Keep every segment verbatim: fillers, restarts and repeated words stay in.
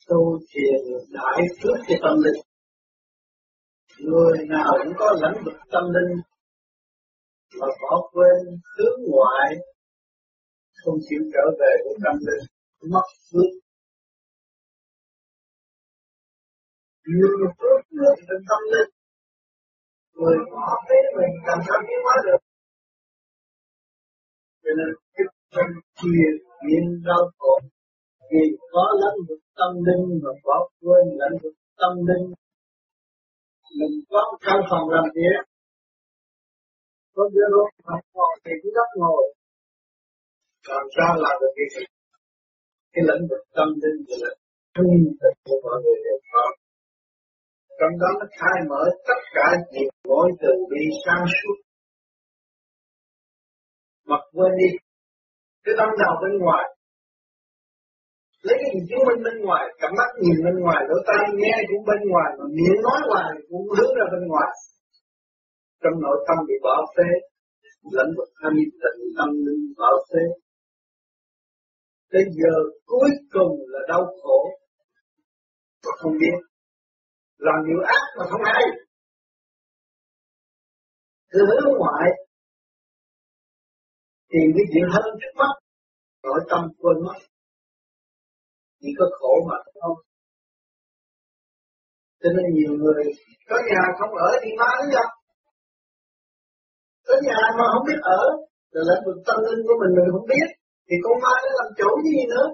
tu thiền đại phước cho tâm linh. Người nào cũng có lãnh vực tâm linh mà bỏ quên hướng ngoại, không chịu trở về với tâm linh, mất phước. Nhiều phước nước trên tâm linh, người bỏ phế mình làm sao tiến hóa được. Cho nên cái tâm chia biến đau khổ vì có lãnh vực tâm linh mà bỏ quên lãnh vực tâm linh. Mình có căn phòng làm việc, có đứa lúc không ngồi thì cứ đất ngồi, làm sao làm được cái gì? Cái lĩnh vực tâm linh là trung thực của mọi người đều có. Trong đó nó khai mở tất cả việc mỗi từ bi sáng suốt. Mặc quên đi cái tâm đầu bên ngoài, lấy cái gì chứng minh bên ngoài, cặp mắt nhìn bên ngoài, lỗ tai nghe cũng bên ngoài, mà miệng nói hoài cũng hướng ra bên ngoài. Trong nội tâm bị bỏ phế, lĩnh vực thanh tịnh tâm linh bỏ phế. Tới giờ cuối cùng là đau khổ mà không biết, làm điều ác mà không hay, cứ hướng ngoại tìm cái chuyện hơn trước mắt, nội tâm quên mất, chỉ có khổ mà không. Cho nên nhiều người có nhà không ở thì ma nó nhập, có nhà mà không biết ở, là lĩnh vực tâm linh của mình mình không biết, thì con ma nó làm chủ gì nữa.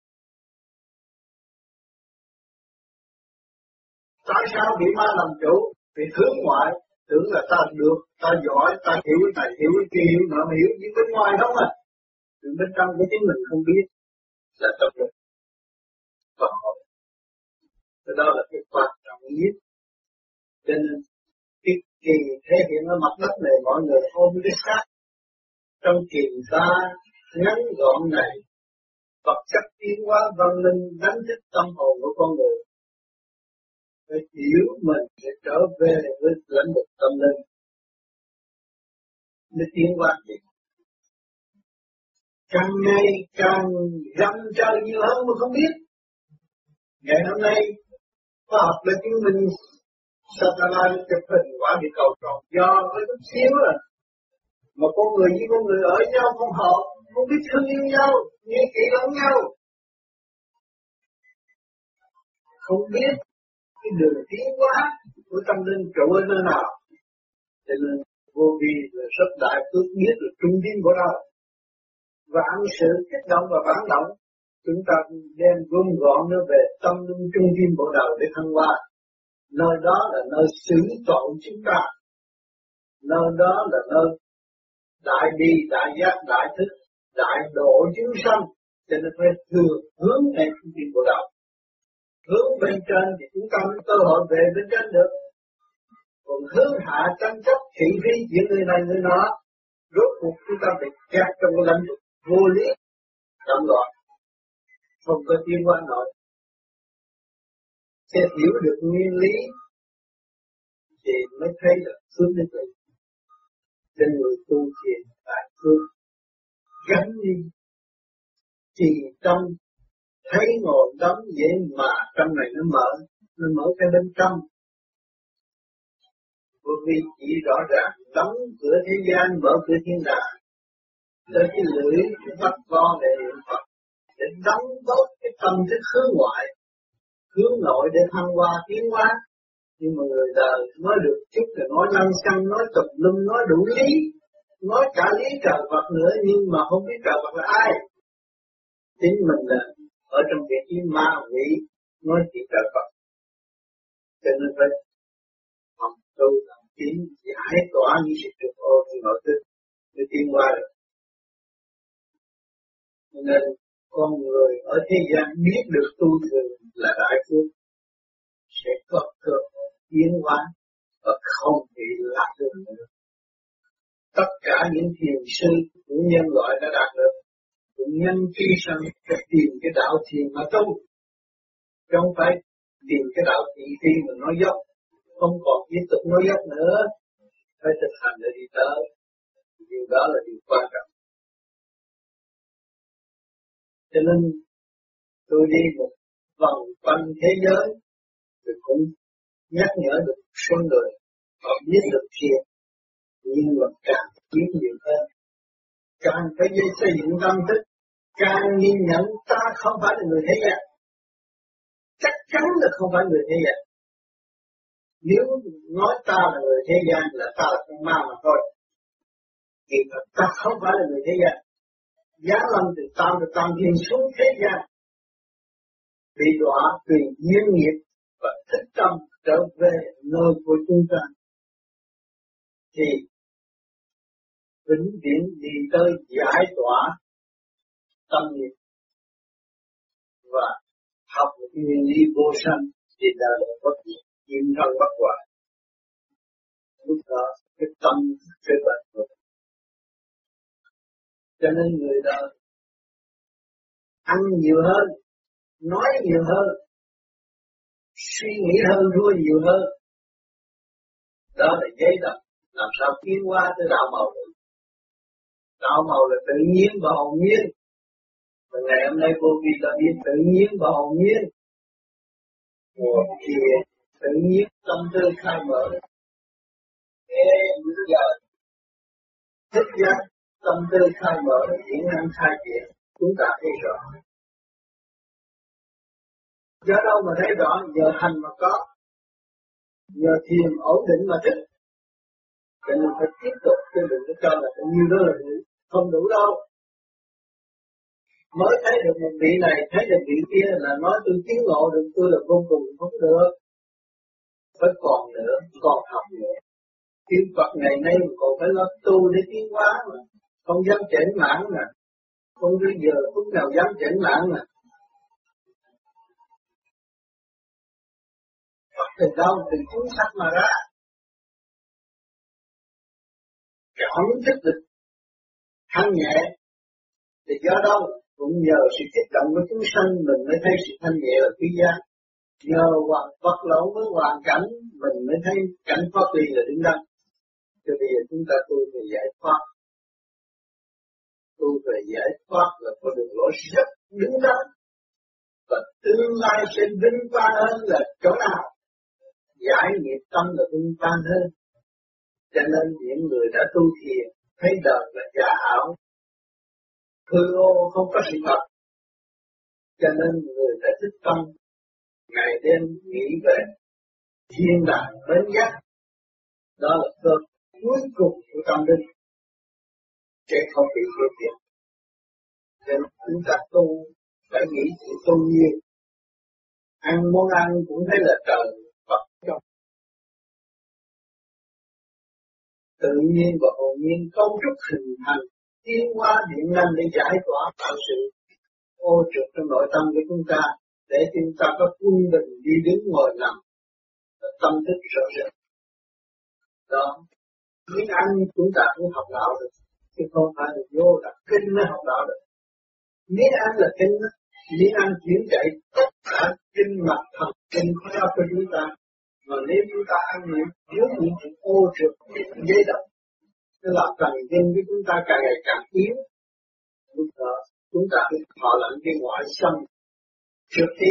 Tại sao bị ma làm chủ? Vì hướng ngoại, tưởng là ta được, ta giỏi, ta hiểu cái này, hiểu cái kia, hiểu nọ, hiểu những bên ngoài không à. Từ bên trong của chính mình không biết là tập lực và hội. Đó là cái quan trọng nhất. Cho nên cái kỳ thể hiện ở mặt đất này mọi người ôm cái xác. Trong kỳ ta ngắn gọn này, vật chất tiến hóa văn linh đánh thức tâm hồn của con người. Phải hiểu mình để trở về với lĩnh vực tâm linh. Mới tiến hóa gì. Càng ngày càng râm chơi nhiều hơn mà không biết. Ngày hôm nay, khoa học đã chứng minh satellite chụp hình quả địa cầu tròn do với chút xíu à. Mà con người với con người ở nhau không hợp, không biết thương yêu nhau, nghe kỹ lẫn nhau. Không biết cái đường tiến hóa của tâm linh trụ ở nơi nào. Cho nên vô vi là rất đại phước biết là trung tâm của đâu. Vạn sự kích động và phản động, chúng ta đem gom gọn nó về tâm linh trung tâm bộ đầu để thăng hoa. Nơi đó là nơi xử tội chúng ta. Nơi đó là nơi đại bi, đại giác, đại thức, đại độ chúng sanh. Cho nên phải thường hướng về trung tâm bộ đầu. Hướng bên trên thì chúng ta mới cơ hội về bên trên được. Còn hướng hạ tranh chấp thị phi giữa người này người nọ, rốt cuộc chúng ta bị kẹt trong cái lãnh vực vô lý, động loạn, không có tiến hóa nổi. Sẽ hiểu được nguyên lý thì mới thấy là phước đức lực. Cho người tu thiền tại phước gắn đi, chỉ trong thấy ngồi đóng dễ mà trong này nó mở, nó mở cái bên trong. Bởi vì chỉ rõ ràng đóng cửa thế gian, mở cửa thiên đàng. Tới cái lưỡi cái bắt co để niệm Phật, để đóng tốt cái tâm thức hướng ngoại, hướng nội để thăng hoa tiến hóa. Nhưng mà người đời nói được chút là nói lăng xăng, nói tục lum, nói đủ lý, nói cả lý trời Phật nữa, nhưng mà không biết trời Phật là ai. Chính mình là ở trong vị trí ma quỷ nói chuyện trời Phật. Cho nên phải học tu làm tiến giải tỏa những sự trục ô trong nội thức để tiến qua được. Nên con người ở thế gian biết được tu thường là đại phước, sẽ có cơ hội tiến hóa và không bị lạc đường nữa. Tất cả những thiền sư của nhân loại đã đạt được, cũng nhân khi sang để tìm cái đạo thiền mà tu, chứ không phải tìm cái đạo thị phi mà nói dốc, không còn tiếp tục nói dốc nữa, phải thực hành để đi tới. Điều đó là điều quan trọng. Cho nên tôi đi một vòng quanh thế giới, thì cũng nhắc nhở được số người họ biết được thiền, nhưng mà càng biết nhiều hơn, càng phải xây dựng tâm thức, càng nhìn nhận ta không phải là người thế gian, chắc chắn là không phải người thế gian. Nếu nói ta là người thế gian là ta là con ma mà thôi, thì ta không phải là người thế gian. Giá lâm từ tam từ tam thiên xuống thế gian, bị đọa tùy duyên nghiệp và thích tâm trở về nơi của chúng ta, thì vĩnh viễn đi tới giải tỏa tâm nghiệp và học một nguyên lý vô sanh thì đã là bất diệt, kim thân bất hoại. Lúc đó cái tâm cái bệnh rồi. Cho nên người đời ăn nhiều hơn, nói nhiều hơn, suy nghĩ hơn, đua nhiều hơn. Đó là giấy đậm, làm sao tiến hóa tới đạo màu được. Đạo màu là tự nhiên và hồn nhiên. Và ngày hôm nay cô vì đã biết tự nhiên và hồn nhiên. Thì tự nhiên tâm tư khai mở. Thế bây giờ thức giác tâm tư khai mở, diễn năng khai triển, chúng ta thấy rõ. Do đâu mà thấy rõ, nhờ hành mà có, nhờ thiền ổn định mà thích. Cho nên phải tiếp tục, chứ đừng có cho là bao nhiêu đó là đủ, không đủ đâu. Mới thấy được một vị này, thấy được vị kia là nói tôi tiến ngộ được, tôi là vô cùng, không được. Phải còn nữa, còn học nữa. Tiên Phật ngày nay mà còn phải lo tu để tiến hóa mà, không dám chểnh mãn mà, không bây giờ phút nào dám chểnh mãn mà. Phật từ đâu, từ cuốn sách mà ra. Cảm thức được thanh nhẹ, thì do đâu cũng nhờ sự kích động của chúng sanh mình mới thấy sự thanh nhẹ là quý giá. Nhờ hoặc vật lộn với hoàn cảnh mình mới thấy cảnh pháp lý là đứng đắn. Cho bây giờ chúng ta tu về giải thoát, tu về giải thoát là có đường lối rất đứng đắn, và tương lai sẽ vinh quang hơn là chỗ nào. Giải nghiệp tâm là vinh quang hơn. Cho nên những người đã tu thiền thấy đời là giả ảo, hư ô không có sự thật. Cho nên người đã thích tâm, ngày đêm nghĩ về thiên đàng bến giác. Đó là cơ cuối cùng của tâm linh, sẽ không bị tiêu diệt. Cho nên chúng ta tu phải nghĩ chuyện tu nhiên. Ăn món ăn cũng thấy là trời Phật trong. Tự nhiên và hồn nhiên cấu trúc hình thành tiến hóa điện năng để giải tỏa tạo sự ô trượt trong nội tâm của chúng ta, để chúng ta có quân bình đi đứng ngồi nằm, tâm thức rõ rệt. Đó, miếng ăn chúng ta cũng học đạo được, chứ không phải là vô đặt kinh mới học đạo được. Miếng ăn là kinh, miếng ăn chuyển chạy tất cả kinh mạch thần kinh có ra cho chúng ta. Mà nếu chúng ta ăn những thiếu những chuyện ô trượt, dây động, nó làm thần kinh của chúng ta càng ngày càng yếu. Lúc đó chúng ta phải thọ lệnh cái ngoại xâm trước tí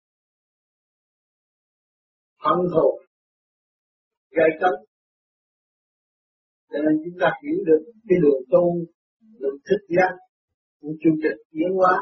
hận thù gây cấn. Cho nên chúng ta hiểu được cái đường tu, đường thức giác, những chương trình tiến hóa.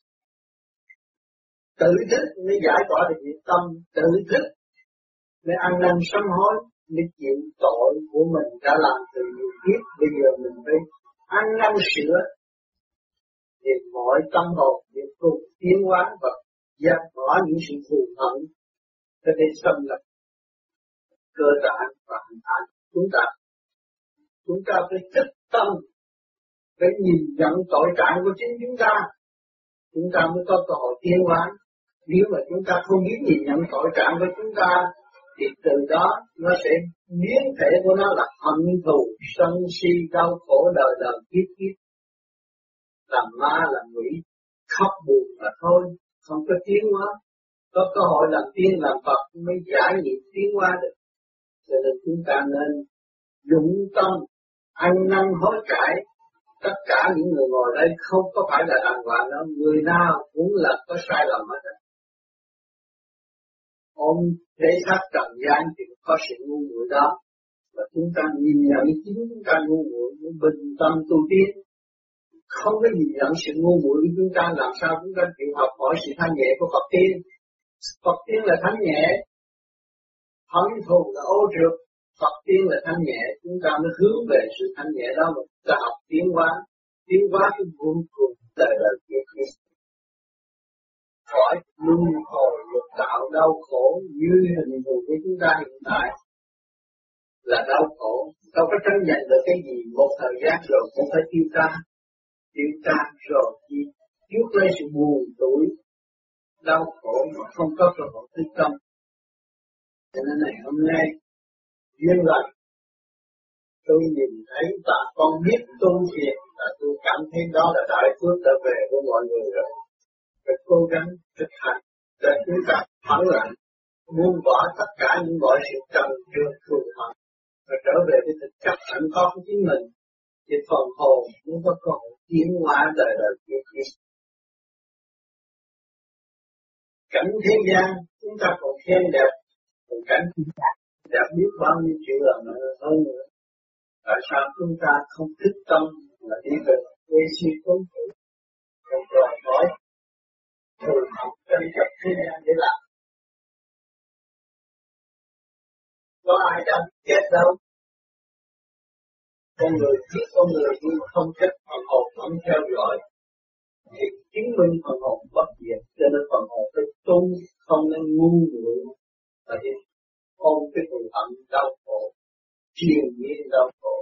Tự thức mới giải tỏa được những tâm, tự thức mới ăn năn sám hối, mới chịu tội của mình đã làm từ nhiều kiếp. Bây giờ mình phải ăn năn sửa để mọi tâm hồn để cùng tiến hóa và dẹp bỏ những sự thù hận cho để xâm nhập cơ bản và hình ảnh chúng ta. Chúng ta phải thức tâm, phải nhìn nhận tội trạng của chính chúng ta, chúng ta mới có cơ hội tiến hóa. Nếu mà chúng ta không biết nhìn nhận tội trạng của chúng ta, thì từ đó nó sẽ biến thể của nó là hận thù, sân si, đau khổ đời đời kiếp kiếp. Làm ma, làm quỷ, khóc buồn mà thôi, không có tiến hóa. Có cơ hội làm tiên làm Phật mới giải nghiệp tiến hóa được. Cho nên chúng ta nên dũng tâm, ăn năn hối cải. Tất cả những người ngồi đây không có phải là đàng hoàng đâu, người nào cũng là có sai lầm hết. ôm thế xác trần gian thì có sự ngu muội đó, và chúng ta nhìn nhận chính chúng ta ngu muội mới bình tâm tu tiến. Không có nhìn nhận sự ngu muội của chúng ta, làm sao chúng ta chịu học hỏi sự thanh nhẹ của Phật tiên. Phật tiên là thanh nhẹ, hận thù là ô trượt. Phật tiên là thanh nhẹ, chúng ta mới hướng về sự thanh nhẹ đó mà chúng ta học tiến hóa, tiến hóa cái vô cùng đời đời kiếp kiếp. Khỏi luân hồi lục đạo đau khổ như hình thù của chúng ta hiện tại là đau khổ, đâu có tranh giành được cái gì, một thời gian rồi cũng phải tiêu tan, tiêu tan rồi chi trước lấy sự buồn tuổi, đau khổ mà không có cơ hội thức tâm. Cho nên này hôm nay duyên lành, tôi nhìn thấy bà con biết tu thiền là tôi cảm thấy đó là đại phước trở về của mọi người rồi. Phải cố gắng thực hành để chúng ta thẳng lặng, buông bỏ tất cả những mọi sự trần trượt thù hận và trở về với thực chất sẵn có của chính mình. Thì phần hồn nó có cơ hội tiến hóa đời đời kiếp kiếp. Cảnh thế gian chúng ta còn khen đẹp, còn cảnh đẹp biết bao nhiêu triệu lần hơn nữa. Tại sao chúng ta không thức tâm là đi về quê siêu tôn thủ, còn đòi hỏi thù hận tranh chấp thế gian để làm? Có ai đã chết đâu? Con người biết con người nhưng không chết, phần hồn vẫn theo dõi. Thì chứng minh phần hồn bất diệt, cho nên phần hồn phải tu, không nên ngu muội và đi ôm cái thù hận đau khổ, triền miên đau khổ.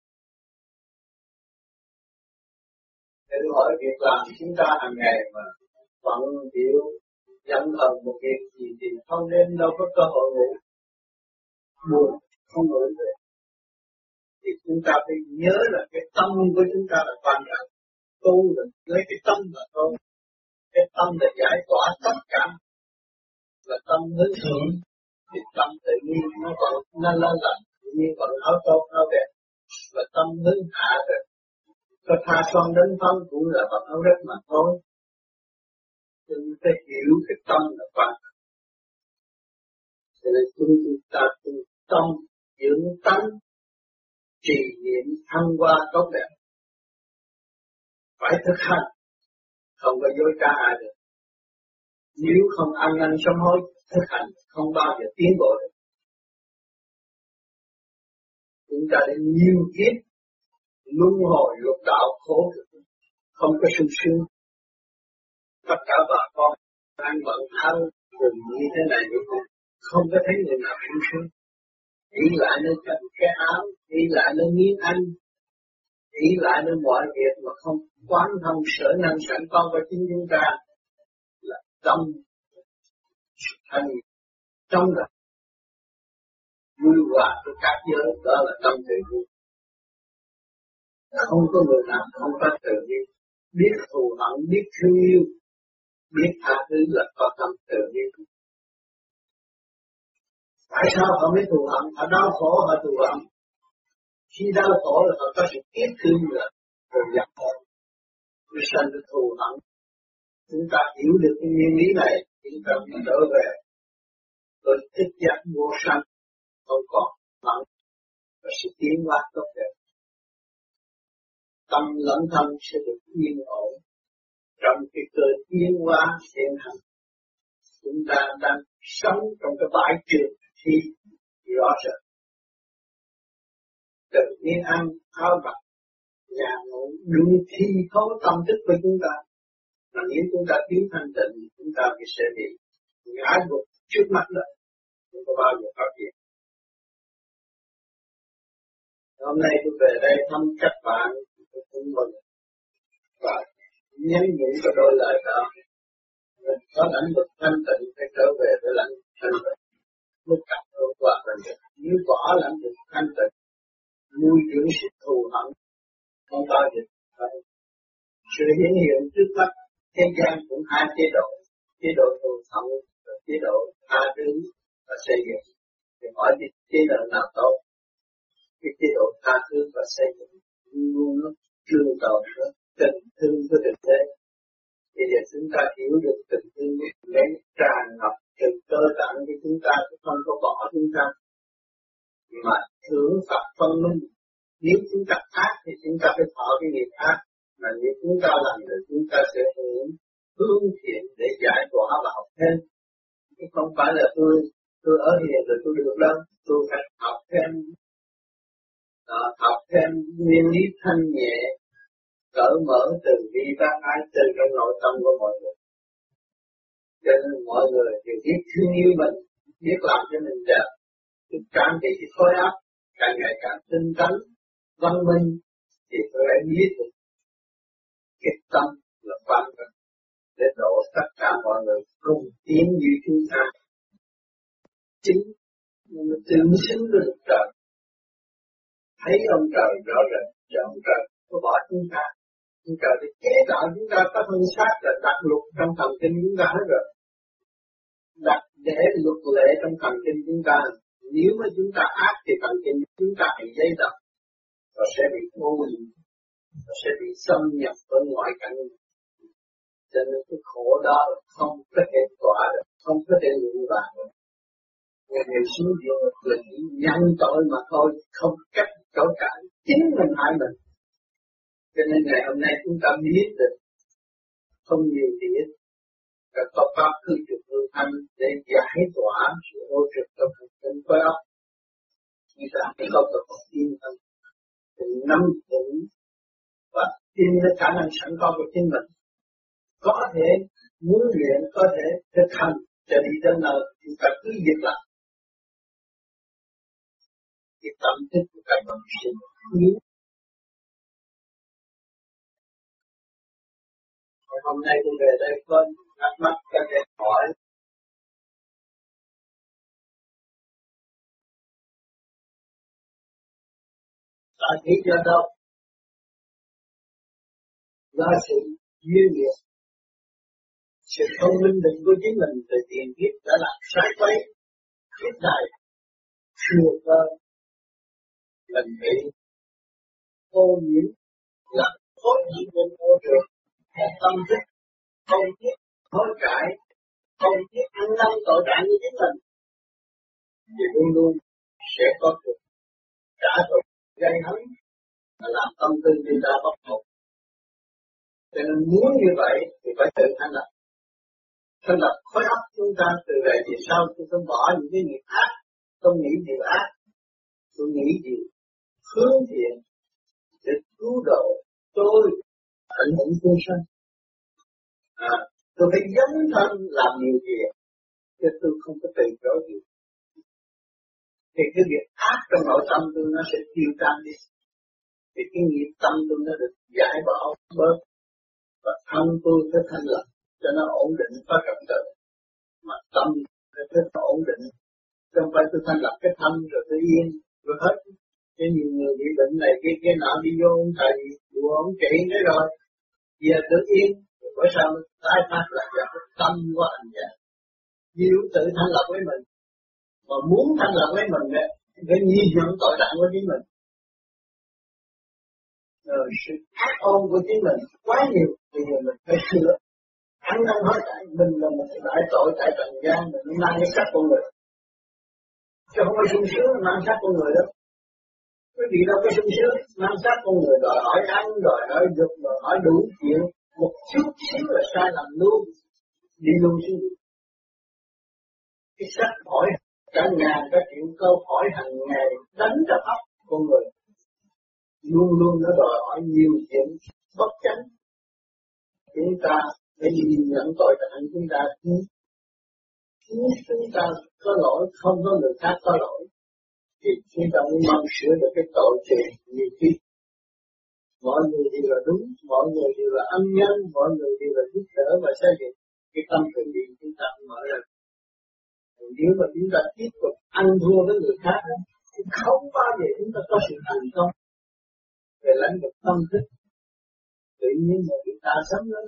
Để hỏi việc làm chúng ta hàng ngày mà bận biểu dẫn thần một việc gì thì không nên đâu có cơ hội ngủ, buồn không ngủ được. Thì chúng ta phải nhớ là cái tâm của chúng ta là quan trọng, tu là lấy cái tâm là thôi. Cái tâm là giải tỏa tất cả, là tâm hướng thượng, thì tâm tự nhiên nó còn nó lên lạnh, tự nhiên còn áo tốt áo đẹp, và tâm hướng hạ rồi. Có tha son đến thân cũng là vật áo đất mà thôi. Chúng ta hiểu cái tâm là quan trọng. Cho nên chúng ta tu tâm dưỡng tánh, trì niệm thăng hoa tốt đẹp. Phải thực hành, không có dối trá ai được. Nếu không ăn năn sám hối, thực hành không bao giờ tiến bộ được. Chúng ta đã nhiều kiếp luân hồi lục đạo khổ được, không có sung sướng. Tất cả bà con ăn bận thân cùng như thế này nữa, không có thấy người nào sung sướng. Ý lại nơi cầm cái áo, ý lại nơi miếng ăn, ý lại nơi mọi việc mà không quán thông sở năng sẵn có của chính chúng ta là tâm thành trong là vui hòa với các giới, đó là tâm tự nhiên. Không có người nào không có tự nhiên, biết thù hận, biết thương yêu, biết tha thứ là có tâm tự nhiên. Tại sao họ mới thù hận? Họ đau khổ họ thù hận. Khi đau khổ là họ có sự tiếc thương rồi, rồi giặc họ, rồi sanh được thù hận. Chúng ta hiểu được cái nguyên lý này, chúng ta mới trở về, rồi thức giác vô sanh, không còn hận, và sự tiến hóa tốt đẹp. Tâm lẫn thân sẽ được yên ổn trong cái cơ tiến hóa hiện hành. Chúng ta đang sống trong cái bãi trường thi rõ rệt. Từ miếng ăn, áo mặc, nhà ngủ, đúng thi thố tâm thức với chúng ta. Mà nếu chúng ta thiếu thanh tịnh, chúng ta sẽ bị ngã gục trước mắt đó, không có bao giờ phát triển. Hôm nay tôi về đây thăm các bạn, tôi cũng mừng và nhắn nhủ cho đôi lời đó. Mình có lãnh vực thanh tịnh phải trở về với lãnh thanh tịnh. Lúc cặp đôi qua là được. Nếu bỏ lãnh vực thanh tịnh, nuôi dưỡng sự thù hận, không bao giờ phải. Sự hiển hiện trước mắt thế gian cũng hai chế độ, chế độ thù hận và chế độ tha thứ và xây dựng. Thì hỏi thì chế độ nào tốt? Cái chế độ tha thứ và xây dựng luôn nó trường tồn nữa, tình thương của thực tế. Bây giờ chúng ta hiểu được tình thương lấy tràn ngập từ cơ tạng của chúng ta, không có bỏ chúng ta, mà thưởng Phật phân minh. Nếu chúng ta ác thì chúng ta phải thọ cái nghiệp ác, mà nếu chúng ta làm thì chúng ta sẽ hưởng hướng thiện để giải tỏa và học thêm. Chứ không phải là tôi tôi ở hiền rồi tôi được đâu, tôi phải học thêm, đó, học thêm nguyên lý thanh nhẹ, cởi mở từ bi bác ái từ trong nội tâm của mọi người. Cho nên mọi người đều biết thương yêu mình, biết làm cho mình đẹp, biết trang bị cái khối óc càng ngày càng tinh tấn, văn minh, thì tôi lại biết được cái tâm là quan trọng để đổ tất cả mọi người cùng tiến như chúng ta. Chính nó tương xứng với được trời. Thấy ông trời rõ rệt, cho ông trời có bỏ chúng ta. Ông trời thì chế tạo chúng ta có thân xác là đặt luật trong thần kinh chúng ta hết rồi. Đặt để luật lệ trong thần kinh chúng ta. Nếu mà chúng ta ác thì thần kinh chúng ta bị dây đập và sẽ bị ô nhiễm, và sẽ bị xâm nhập với ngoại cảnh. Cho nên cái khổ đó không có thể tỏa được, không có thể lụi vào được. Người xuống địa ngục là chỉ nhận tội mà thôi, không cách chối cãi, chính mình hại mình. Cho nên ngày hôm nay chúng ta biết được không nhiều thì ít, và có pháp cư trực hương thanh để giải tỏa sự ô trực trong hành tinh khối óc. Chúng ta không có một tin tâm, thì nắm vững và tin với khả năng sẵn có của chính mình. Có thể muốn luyện, có thể thực hành cho đi đến nơi, chúng ta cứ việc làm. Cái tâm thức của các bạn sinh yếu. Hôm nay tôi về đây có thắc mắc các em hỏi. Ta nghĩ cho đâu? Do sự duyên nghiệp, sự thông minh định của chính mình từ tiền kiếp đã làm sai quấy, kiếp này thừa cơ mình bị ô nhiễm, làm khối nhiễm bên ô trường, tâm thức không biết hối cải, không biết ăn năn tội trạng của chính mình, thì luôn luôn sẽ có cuộc trả thù gây hấn và làm tâm tư người ta bất ổn. Cho nên muốn như vậy thì phải tự thanh lập. Thanh lập khối óc chúng ta từ đây về sau tôi phải bỏ những cái nghiệp ác, không nghĩ điều ác, tôi nghĩ điều hướng thiện để cứu độ tôi ảnh hưởng chúng sanh. À, tôi phải dấn thân làm nhiều việc, chứ tôi không có từ chối gì. Thì cái việc ác trong nội tâm tôi nó sẽ tiêu tan đi. Thì cái nghiệp tâm tôi nó được giải bỏ bớt. Và thân tôi phải thanh lập cho nó ổn định có trật tự. Mà tâm phải nó ổn định. Không phải tôi thanh lập cái thân rồi tôi yên, rồi hết. Chứ nhiều người bị bệnh này kia kia nọ đi vô ông thầy, đùa ông trị nữa rồi. Giờ tự yên, rồi bởi sao tái phát lại ra cái tâm của hành giả. Nhiều tự thanh lập với mình. Mà muốn thanh lập với mình đấy, phải nhìn nhận tội trạng của chính mình. Rồi sự ác ôn của chính mình quá nhiều, bây giờ mình phải sửa. Ăn năn hối cải, mình là một đại tội tại trần gian, mình mang cái sắc con người. Chứ không có sung sướng mang sắc con người đâu. Quý vị đâu có sung sướng mang sắc con người, đòi hỏi ăn, đòi hỏi dục, đòi hỏi đủ chuyện. Một chút xíu là sai lầm luôn, đi luôn xuống đi. Cái sắc hỏi cả ngàn cả triệu câu hỏi hàng ngày đánh cho óc con người. Luôn luôn nó đòi hỏi nhiều chuyện bất chánh. Chúng ta phải nhìn nhận tội trạng chúng ta. Nếu chúng ta có lỗi, không có người khác có lỗi, thì chúng ta mới mong sửa được cái tội chuyện nhiều khi. Mọi người đều là đúng, mọi người đều là ân nhân, mọi người đều là giúp đỡ và xây dựng cái tâm từ bi chúng ta mở ra. Nếu mà chúng ta tiếp tục ăn thua với người khác, thì không bao giờ chúng ta có sự thành công về lãnh vực tâm thức. Tự nhiên mà chúng ta sống đó.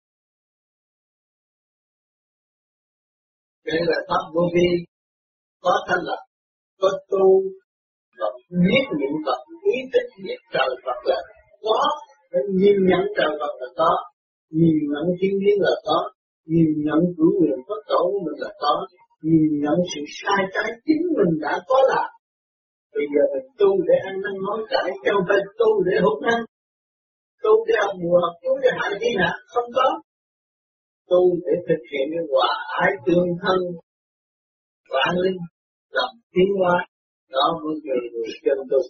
Đây là pháp vô vi, có thanh lập, có tu, và biết niệm Phật, ý thức biết trời Phật là có, phải nhìn nhận trời Phật là có, nhìn nhận thiên nhiên là có, nhìn nhận chủ quyền Phật tổ của mình là có, nhìn nhận sự sai trái chính mình đã có làm. Bây giờ mình tu để ăn năn nói trái, chứ không phải tu để hút ăn, tu để học mùa học chú để hại thiên hạ, không có. Tu để thực hiện cái hòa ái tương thân, vạn linh, làm tiến hóa, đó mới người người chân tu.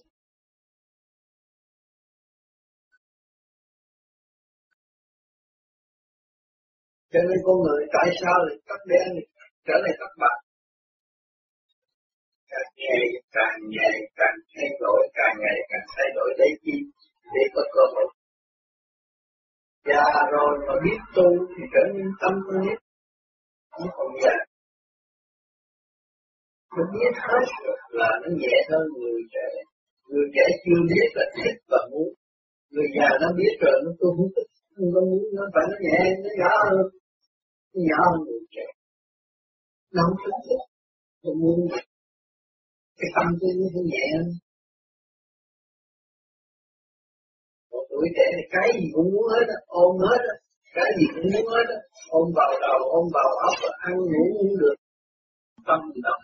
Cho nên con người tại sao lại tắt đen trở lại tắt bạc? Càng ngày càng ngày càng thay đổi, càng ngày càng thay đổi lấy chi để có cơ hội. Già rồi mà biết tu thì trở nên tâm nhất, không còn già. Nó biết hết rồi là nó nhẹ hơn người trẻ. Người trẻ chưa biết là thích và muốn. Người già nó biết rồi nó tôi không thích, không có muốn, nó phải nó nhẹ, nó nhỏ hơn. Nó nhỏ hơn người trẻ. Nó không thích thích, tôi muốn. Cái tâm tôi nó nhẹ hơn. Một tuổi trẻ thì cái gì cũng muốn hết á, ôm hết á, cái gì cũng muốn hết á, ôm vào đầu, ôm vào óc, ăn ngủ cũng được. Tâm thì đâu.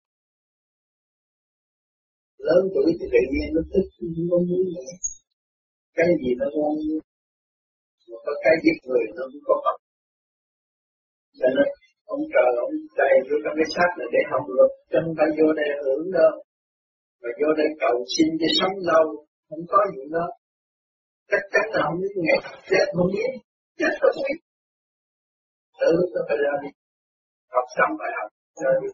Lớn tuổi thì tự nhiên nó thích, không có muốn nữa. Cái gì nó ngon, mà có cái giết người nó cũng có Phật. Cho nên ông trời ông chạy vô trong cái xác này để học luật, chứ không phải vô đây hưởng đâu. Mà vô đây cầu xin cho sống lâu, không có gì đó. Chắc chắn là không biết ngày chết không biết, chết không biết. Tự nó phải ra đi, học xong phải học, ra đi.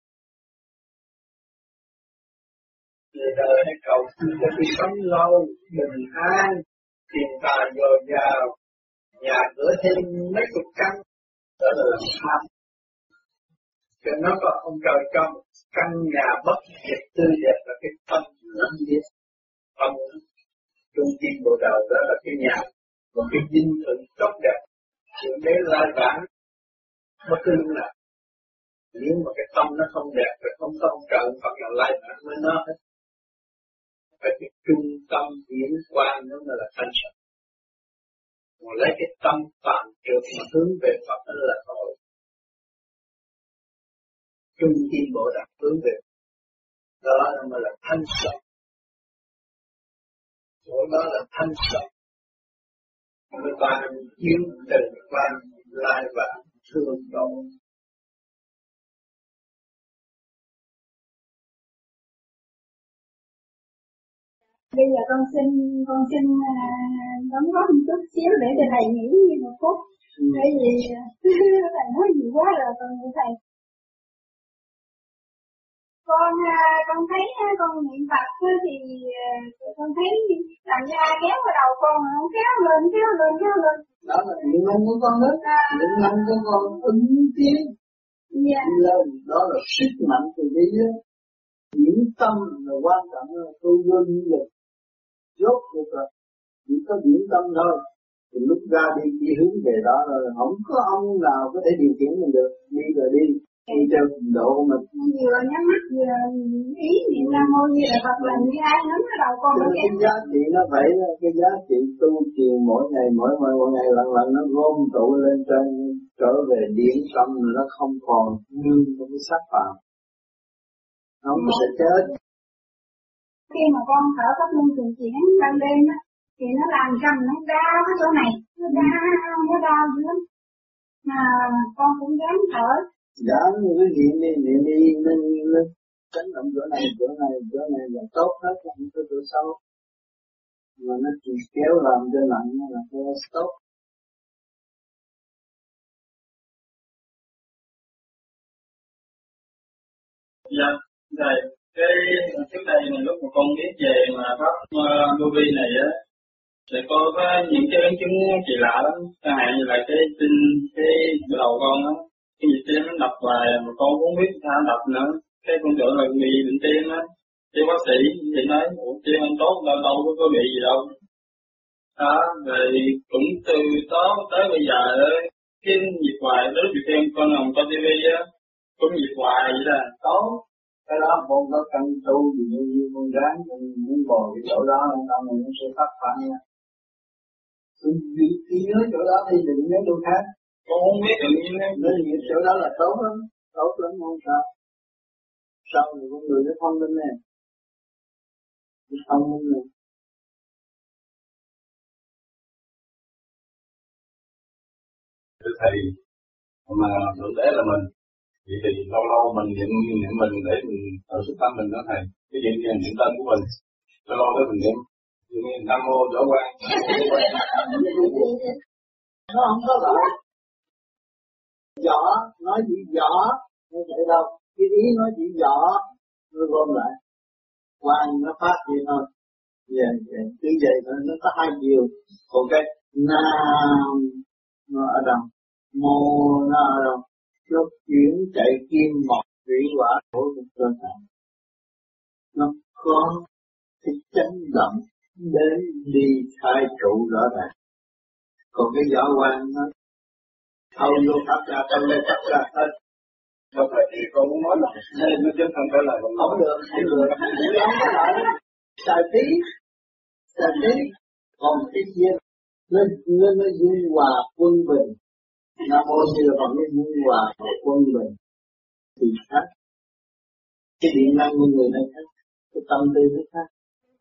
Người đời này cầu xin cho tôi sống lâu, bình an, tiền tài dồi dào, nhà cửa thêm mấy chục căn, đó là làm sao? Cho nó có ông trời cho một căn nhà bất diệt tươi đẹp là cái tâm lắm biết. Tâm trung tim bộ đầu đó là cái nhà, một cái dinh thự tốt đẹp, sự đấy lai vãng bất cứ lúc nào. Nếu mà cái tâm nó không đẹp, thì không có ông trời Phật nào lai vãng với nó hết. Phải cái trung tâm điển quang nó mới là thanh sạch. Còn lấy cái tâm phạm trượt mà hướng về Phật đó là tội. Trung tim bộ đặt hướng về đó là mới là thanh sạch. Chỗ đó là thanh sạch. Người bạn chiếu tình quan lai và thương độ. Bây giờ con xin con xin uh, đóng góp một chút xíu để cho thầy nghĩ một phút. Ừ. Bởi vì thầy nói nhiều quá rồi con thầy. Con con thấy con niệm Phật thì con thấy làm ra kéo vào đầu con nó kéo lên kéo lên kéo lên. Đó là niệm năng của con đó. À. Niệm năng của con ứng tiến. Dạ. Lên đó là sức mạnh từ bi á. Điểm tâm là quan trọng là tu vô như lực. Rốt cuộc là chỉ có điểm tâm thôi. Thì lúc ra đi chỉ hướng về đó rồi không có ông nào có thể điều khiển mình được. Đi rồi đi. Đi theo độ của mình. Vừa nhắm mắt vừa ý niệm Nam Mô Như là Phật là như ai nắm ở đầu con. Cái giá trị nó vậy đó. Cái giá trị tu trì mỗi ngày mỗi mỗi, mỗi ngày lần lần nó gom tụ lên trên trở về điểm tâm nó không còn như trong cái xác phạm. Không có sẽ chết. Khi mà con thở pháp luân thường chuyển ban đêm á, thì nó làm rầm nó đau cái chỗ này, nó đau, nó đau dữ lắm. Mà con cũng dám thở. Dám cái hiện đi, hiện đi, nên lên tránh động chỗ này, chỗ này, chỗ này là tốt hết, không có chỗ xấu. Mà nó chỉ kéo làm cho nặng là nó tốt. Dạ, thầy, cái trước đây là lúc mà con biết về mà pháp vô vi này á, thì cô có những cái biến chứng kỳ lạ lắm, chẳng hạn như là cái tim, cái đầu con á, cái nhịp tim nó đập hoài mà con cũng biết sao đập nữa, cái con tưởng là bị bệnh tim á, cái bác sĩ thì nói, ủa tim không tốt đâu, đâu có, có bị gì đâu. Đó, rồi cũng từ đó tới bây giờ cái nhịp hoài, tới lúc xem con ngồi coi tivi á, cũng nhịp hoài vậy là tốt. Cái đó con có căn tu gì như con ráng con muốn bò cái chỗ đó không mình nó sẽ phát phản nha. Tôi đi nhớ chỗ đó thì đừng nhớ chỗ khác. Con không biết tự nhiên nên những chỗ đó là tốt lắm. tốt lắm không sao. Sao thì con người nó thông minh nè, nó thông minh nè. Thưa thầy, mà thượng đế là mình, vậy thì lâu lâu mình niệm niệm mình để mình tự sức tâm mình đó thầy. Cái chuyện như niệm tên của mình, lâu lâu đó mình niệm niệm Nam Mô Võ Quang. Nó không có lợi. Võ nói gì võ, không vậy đâu. Cái ý nói gì võ, nó gom lại. Quang nó phát gì thôi. Vậy, vậy, cứ vậy thôi, nó có hai chiều. Còn cái Nam nó ở đâu, Mô nó ở đâu, nó chuyển chạy kim mộc thủy hỏa thổ một cơ thể. Nó có cái chấn động đến đi khai trụ rõ ràng. Còn cái võ quan nó thâu vô phát ra, thâu vô phát ra hết. Không phải thì con muốn nói là nên nó chứ không phải là Không được, không được. Không có lợi. Xài tí, xài tí. Còn cái kia nó nó nó dung hòa quân bình. Nam mô như là còn nó dung hòa quân bình thì khác. Cái điện năng của người này khác, cái tâm tư nó khác.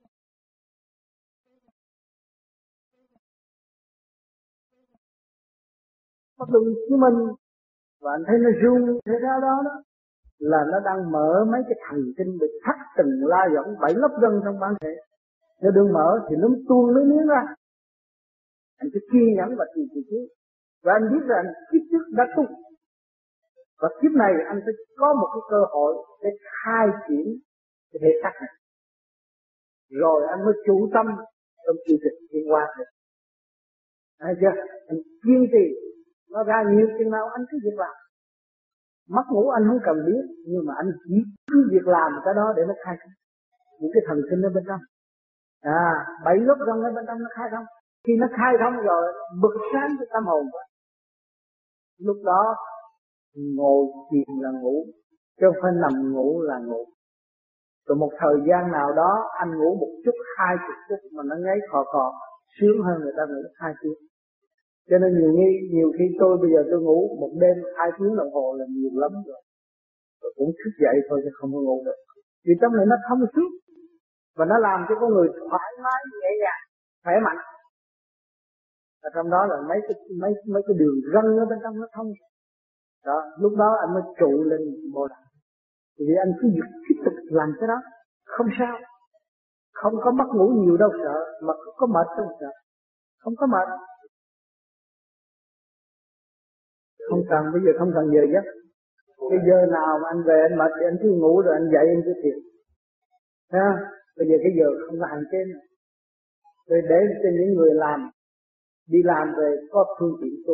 Bắt đầu chứng minh và anh thấy nó rung thế ra đó đó là nó đang mở mấy cái thần kinh bị thắt từng la giọng bảy lớp gân trong bản thể. Nếu đừng mở thì nó tuôn mấy miếng ra. Anh phải kiên nhẫn và trì trì trì. Và anh biết rằng kiếp trước đã tu. Và kiếp này anh phải có một cái cơ hội để khai triển cái thể xác này. Rồi anh mới chủ tâm trong chương trình tiến hóa được. Thấy chưa? Anh kiên trì. Nó ra nhiều chừng nào anh cứ việc làm. Mất ngủ anh không cần biết, nhưng mà anh chỉ cứ việc làm cái đó để nó khai thông những cái thần kinh ở bên trong. À, bảy lớp gân ở bên trong nó khai thông. Khi nó khai thông rồi, bừng sáng cái tâm hồn của anh. Lúc đó ngồi chìm là ngủ, chứ không phải nằm ngủ là ngủ. Rồi một thời gian nào đó anh ngủ một chút, hai chục phút mà nó ngáy khò khò, sướng hơn người ta ngủ hai tiếng. Cho nên nhiều khi, nhiều khi tôi bây giờ tôi ngủ một đêm hai tiếng đồng hồ là nhiều lắm rồi. Tôi cũng thức dậy thôi chứ không có ngủ được. Vì trong này nó thông suốt và nó làm cho con người thoải mái, nhẹ nhàng, khỏe mạnh. Và trong đó là mấy cái mấy mấy cái đường răng ở bên trong nó thông. Đó, lúc đó anh mới trụ lên bộ đạo. Vì anh cứ việc tiếp tục làm cái đó, không sao. Không có mất ngủ nhiều đâu sợ, mà có mệt đâu sợ. Không có mệt. Không cần, bây giờ không cần giờ giấc. Cái giờ nào mà anh về anh mệt thì anh cứ ngủ rồi anh dậy anh cứ thiền. Thấy không? Bây giờ cái giờ không có hành chế nữa. Rồi để cho những người làm, đi làm về có phương tiện tu.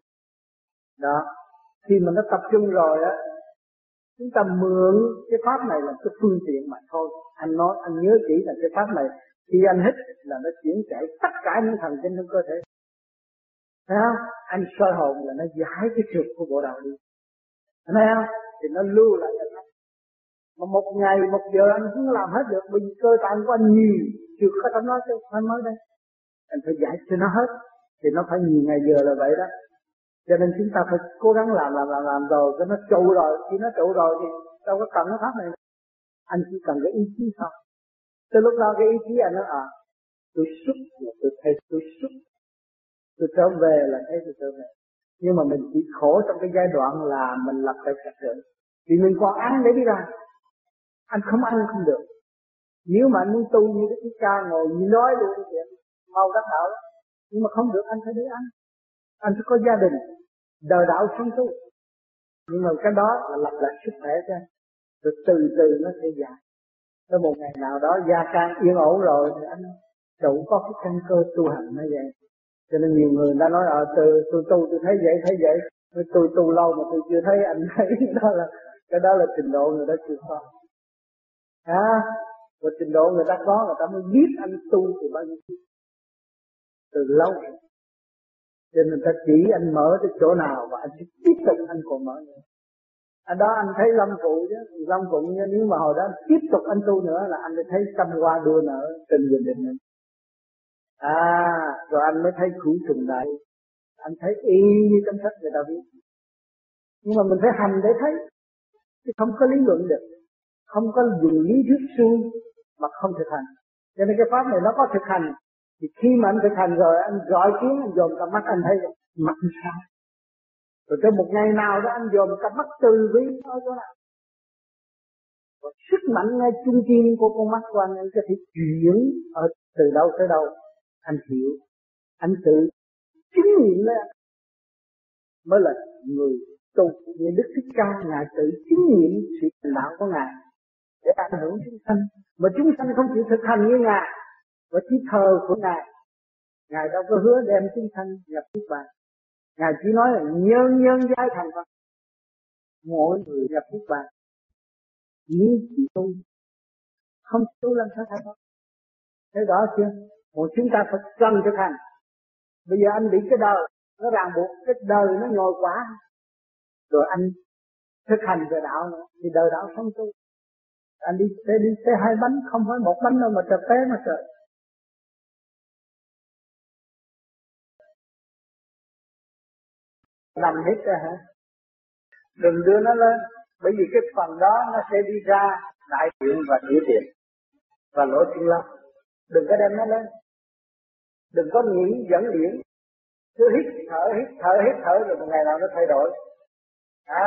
Đó. Khi mà nó tập trung rồi á, chúng ta mượn cái pháp này là cái phương tiện mà thôi. Anh nói, anh nhớ kỹ là cái pháp này, khi anh hít là nó chuyển chạy tất cả những thần kinh trong cơ thể. Thấy không? Anh soi hồn là nó giải cái trượt của bộ đầu đi. Thấy không? Thì nó lưu lại cho nó. Mà một ngày, một giờ anh không làm hết được. Bởi vì cơ tạng của anh nhiều, trượt có trong nó chứ không mới đây. Anh phải giải cho nó hết. Thì nó phải nhiều ngày giờ là vậy đó. Cho nên chúng ta phải cố gắng làm, làm, làm, làm rồi. Cho nó trụ rồi. Khi nó trụ rồi thì đâu có cần cái pháp này. Anh chỉ cần cái ý chí thôi. Tới lúc đó cái ý chí anh nói à, tôi xúc là tôi thấy tôi xúc. Tôi trở về là thấy tôi trở về. Nhưng mà mình chỉ khổ trong cái giai đoạn là mình lập cái trật tự. Vì mình còn ăn để đi ra. Anh không ăn không được. Nếu mà anh muốn tu như cái ca ngồi như nói luôn thì mau đắc đạo đó. Nhưng mà không được, anh phải đi ăn. Anh phải có gia đình, đời đạo sống tu. Nhưng mà cái đó là lập lại sức khỏe cho anh. Rồi từ từ nó sẽ dài. Tới một ngày nào đó gia can yên ổn rồi thì anh đủ có cái căn cơ tu hành như vậy. Cho nên nhiều người đã nói ở từ tôi tu tôi thấy vậy thấy vậy, tôi tu lâu mà tôi chưa thấy anh thấy. Đó là cái đó là trình độ người ta chưa có. À, và trình độ người ta có, người ta mới biết anh tu từ bao nhiêu từ lâu. Cho nên người ta chỉ anh mở tới chỗ nào và anh sẽ tiếp tục anh còn mở nữa. Ở đó anh thấy Lâm Phụ chứ, Lâm Phụ nếu mà hồi đó anh tiếp tục anh tu nữa là anh mới thấy trăm hoa đua nở tình bình định này. À, rồi anh mới thấy khử trùng đại. Anh thấy y như trong sách người ta viết. Nhưng mà mình phải hành để thấy. chứ không có lý luận được, không có dùng lý thuyết suông mà không thực hành. Cho nên cái pháp này nó có thực hành, thì khi mà anh thực hành rồi anh rọi kiến, anh dòm cặp mắt anh thấy mặt như sao. Rồi tới một ngày nào đó anh dòm cặp mắt từ bi ở chỗ nào. Và sức mạnh ngay trung tim của con mắt của anh, anh có thể chuyển ở từ đâu tới đâu. Anh hiểu, anh tự chứng nghiệm lên mới là người tu. Như Đức Thích Ca, Ngài tự chứng nghiệm sự thành đạo của Ngài để ảnh hưởng chúng sanh. Mà chúng sanh không chịu thực hành như Ngài và chỉ thờ của Ngài. Ngài đâu có hứa đem chúng sanh nhập Niết Bàn. Ngài chỉ nói là nhân nhân giai thành Phật, mỗi người nhập Niết Bàn. Nếu chỉ tu, không tu làm sao thành Phật. Thế đó chưa? Một chúng ta phải cần thực hành. Bây giờ anh bị cái đời nó ràng buộc, cái đời nó nhồi quá, rồi anh thực hành về đạo nữa thì đời đạo không tu. Anh đi xe đi xe hai bánh, không phải một bánh đâu mà trật té mà sợ. Nằm hết ra hả? Đừng đưa nó lên, bởi vì cái phần đó nó sẽ đi ra đại diện và địa tiền và lỗ chân lông. Đừng có đem nó lên, đừng có nghĩ dẫn điển, cứ hít thở hít thở hít thở rồi một ngày nào nó thay đổi. À,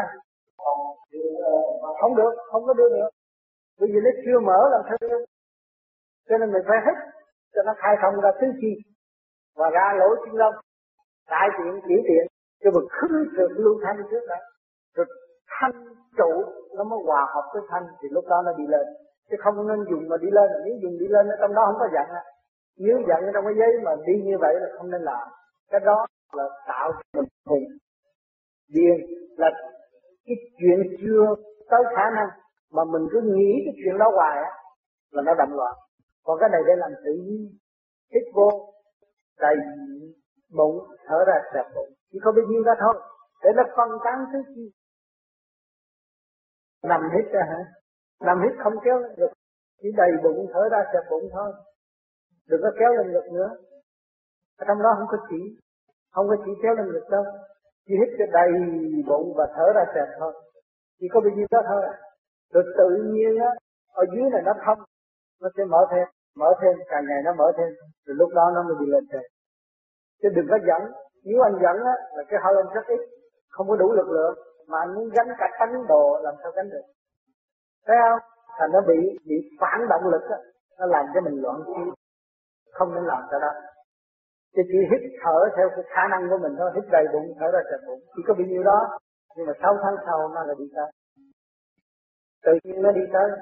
không được, không có đưa được, bởi vì nó chưa mở làm sao được. Cho nên mình phải hít cho nó khai thông ra tứ chi và ra lỗ chân lông, đại diện chỉ tiện cho mình khứ được lưu thanh trước đó, rồi thanh trụ nó mới hòa hợp với thanh thì lúc đó nó đi lên. Chứ không nên dùng mà đi lên, nếu dùng đi lên ở trong đó không có giận á. Nếu giận ở trong cái giấy mà đi như vậy là không nên làm. Cái đó là tạo cho mình hùng điên, là cái chuyện chưa tới khả năng mà mình cứ nghĩ cái chuyện đó hoài á là nó đậm loạn. Còn cái này để làm tự nhiên, hít vô đầy bụng, thở ra sạch bụng, chỉ có bấy nhiêu đó thôi, để nó phân tán thứ chi. Nằm hít ra hả? Nằm hít không kéo lên ngực, chỉ đầy bụng thở ra sạch bụng thôi, đừng có kéo lên ngực nữa. Ở trong đó không có chỉ, không có chỉ kéo lên ngực đâu, chỉ hít cho đầy bụng và thở ra sạch thôi, chỉ có bấy nhiêu đó thôi. Rồi tự nhiên á, ở dưới này nó thông, nó sẽ mở thêm, mở thêm, càng ngày nó mở thêm, rồi lúc đó nó mới đi lên trên. Chứ đừng có dẫn, nếu anh dẫn á là cái hơi anh rất ít, không có đủ lực lượng, mà anh muốn gánh cả tấn đồ làm sao gánh được. Thấy không? Thành nó bị bị phản động lực á, nó làm cho mình loạn trí, không nên làm cái đó. Chứ chỉ hít thở theo cái khả năng của mình thôi, hít đầy bụng, thở ra sạch bụng, chỉ có bao nhiêu đó, nhưng mà sáu tháng sau nó là đi tới, tự nhiên nó đi tới.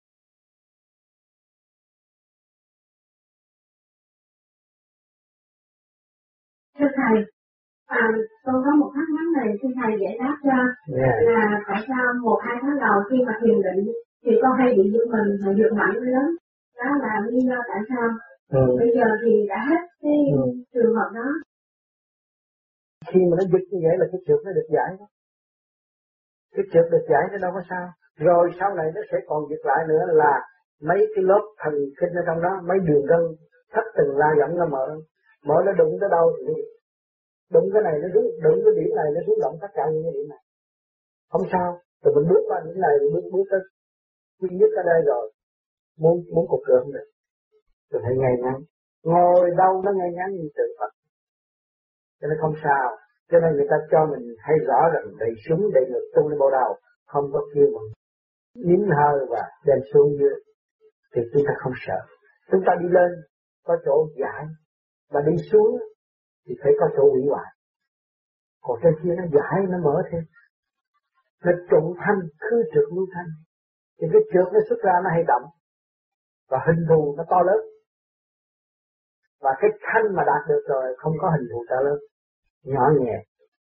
Thưa Thầy, à, tôi có một thắc mắc này xin Thầy giải đáp cho. Yeah. Là tại sao một hai tháng đầu khi mà thiền định thì con hay bị giật mình và giật mạnh lớn, đó là lý do tại sao. Ừ. Bây giờ thì đã hết cái ừ. trường hợp đó. Khi mà nó giật như vậy là cái trượt nó được giải đó. Cái trượt được giải nó đâu có sao. Rồi sau này nó sẽ còn giật lại nữa là mấy cái lớp thần kinh ở trong đó, mấy đường gân thất từng la dẫn nó mở. Mở nó đụng tới đâu thì đụng cái này nó rút, đụng cái điểm này nó rút động tất cả những cái điểm này. Không sao, rồi mình bước qua những này, mình bước bước tới duy nhất ở đây rồi, muốn muốn cục được không được. Rồi hãy ngay ngắn, ngồi đâu nó ngay ngắn như tự Phật, cho nên không sao. Cho nên người ta cho mình hay rõ rằng đầy súng đầy ngực tung lên bộ đầu, không có kêu mà nín hơi và đem xuống dưới thì chúng ta không sợ. Chúng ta đi lên có chỗ giải, mà đi xuống thì phải có chỗ hủy hoại. Còn trên kia nó giải, nó mở thêm, nó trụ thanh, khứ trượt lưu thanh. Thì cái trượt nó xuất ra nó hay động, và hình thù nó to lớn. Và cái thanh mà đạt được rồi không có hình thù to lớn, nhỏ nhẹ.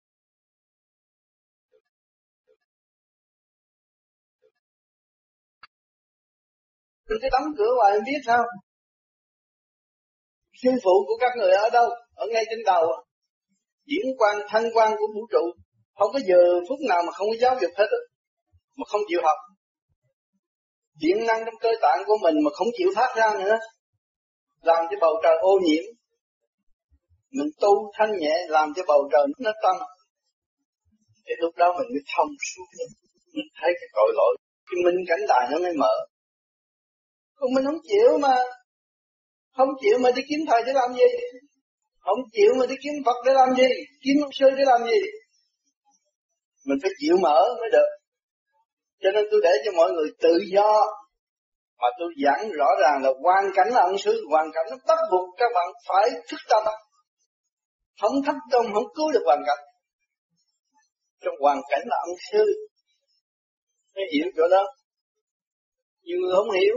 Đừng cái đóng cửa hoài em biết sao? Sư phụ của các người ở đâu? Ở ngay trên đầu, diễn quan thân quan của vũ trụ, không có giờ phút nào mà không có giáo dục hết, mà không chịu học. Điện năng trong cơ tạng của mình mà không chịu phát ra nữa, làm cho bầu trời ô nhiễm. Mình tu thanh nhẹ làm cho bầu trời nó tăng, thì lúc đó mình mới thông suốt, mình thấy cái tội lỗi, cái minh cảnh tài nó mới mở. Còn mình không chịu mà, không chịu mà đi kiếm thầy để làm gì? Không chịu mà đi kiếm Phật để làm gì? Kiếm ông sư để làm gì? Mình phải chịu mở mới được. Cho nên tôi để cho mọi người tự do. Mà tôi giảng rõ ràng là hoàn cảnh là ân sư, hoàn cảnh nó bắt buộc các bạn phải thức tâm. Không thức tâm không cứu được hoàn cảnh. Trong hoàn cảnh là ân sư. Mới hiểu chỗ đó. Nhiều người không hiểu.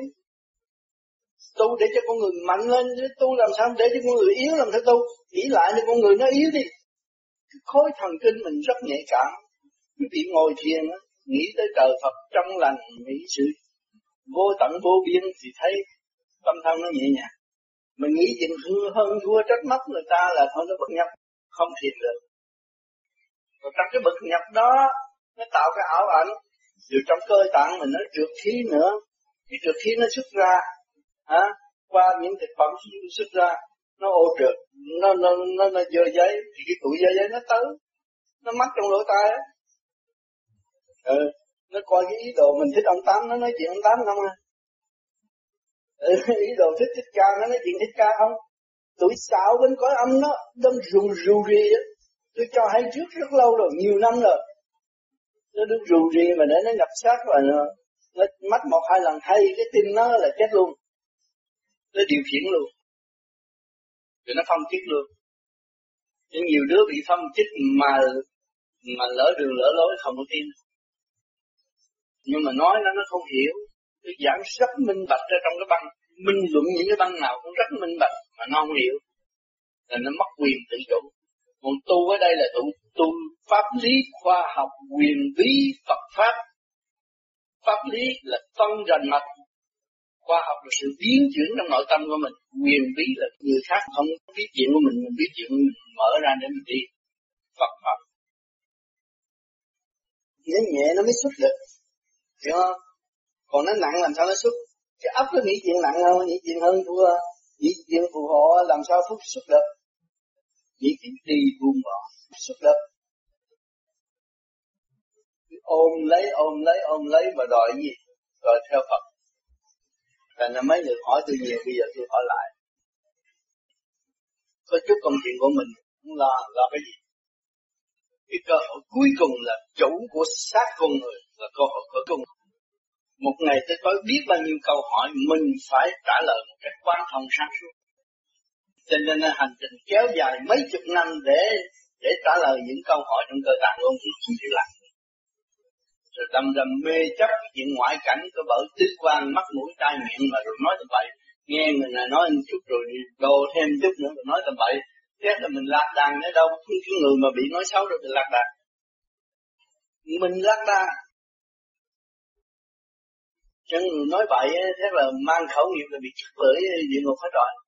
Tu để cho con người mạnh lên, tu làm sao để cho con người yếu làm sao tu? Nghĩ lại cho con người nó yếu đi. Cái khối thần kinh mình rất nhạy cảm. Quý vị ngồi thiền á, nghĩ tới trời Phật trong lành, nghĩ sự vô tận vô biên thì thấy tâm thân nó nhẹ nhàng. Mình nghĩ chuyện hư hơn thua trách móc người ta là thôi nó bất nhập, không thiền được. Còn trong cái bực nhập đó, nó tạo cái ảo ảnh, rồi trong cơ tạng mình nó trượt khí nữa, thì trượt khí nó xuất ra, hả? Qua những thực phẩm xuất ra, nó ô trượt, nó nó nó, nó dơ giấy, thì cái tụi dơ giấy nó tới, nó mắc trong lỗ tai á. Ừ, nó coi cái ý đồ mình thích ông Tám, nó nói chuyện ông Tám không à? Ừ, ý đồ thích thích ca, nó nói chuyện thích ca không? Tuổi xạo bên cõi âm nó đâm rù rù rì á. Tôi cho hay trước rất lâu rồi, nhiều năm rồi. Nó đứng rù rì mà để nó nhập xác và nó, nó mất một hai lần hay cái tim nó là chết luôn. Nó điều khiển luôn. Rồi nó phân tích luôn. Nên nhiều đứa bị phân tích mà mà lỡ đường lỡ lối không có tin. Nhưng mà nói nó nó không hiểu. Tôi giảng rất minh bạch ra trong cái băng. Minh luận những cái băng nào cũng rất minh bạch mà nó không hiểu. Là nó mất quyền tự chủ. Còn tu ở đây là tu, tu pháp lý khoa học quyền bí Phật Pháp. Pháp lý là phân rành mạch. Khoa học là sự biến chuyển trong nội tâm của mình. Quyền bí là người khác không biết chuyện của mình, mình biết chuyện của mình mở ra để mình đi. Phật Pháp. Nhẹ nhẹ nó mới xuất được. Hiểu không? Còn nó nặng làm sao nó xuất? Cái ấp nó nghĩ chuyện nặng hơn, nghĩ chuyện hơn thua. Nghĩ chuyện phù hộ làm sao phúc xuất được. Nghĩ chuyện đi buông bỏ, xuất được. Ôm lấy, ôm lấy, ôm lấy và đòi gì? Đòi theo Phật. Thành ra mấy người hỏi tôi nhiều, bây giờ tôi hỏi lại. Có chút công chuyện của mình, không lo, lo cái gì? Cái cơ hội cuối cùng là chủ của xác con người, là cơ hội cuối cùng. Một ngày tôi có biết bao nhiêu câu hỏi, mình phải trả lời một cách quan thông sáng suốt. Cho nên là hành trình kéo dài mấy chục năm để để trả lời những câu hỏi trong cơ tạng của ông thì không chịu làm. Rồi đâm ra mê chấp chuyện ngoại cảnh có bởi tứ quan, mắt mũi tai miệng mà rồi nói tầm bậy. Nghe người này nói một chút rồi đồ thêm chút nữa rồi nói tầm bậy. Thế là mình lạc đàn ở đâu, cái người mà bị nói xấu rồi thì lạc đàn. Mình lạc đàn. Chẳng người nói bậy thế là mang khẩu nghiệp là bị chức bởi địa ngục hết rồi.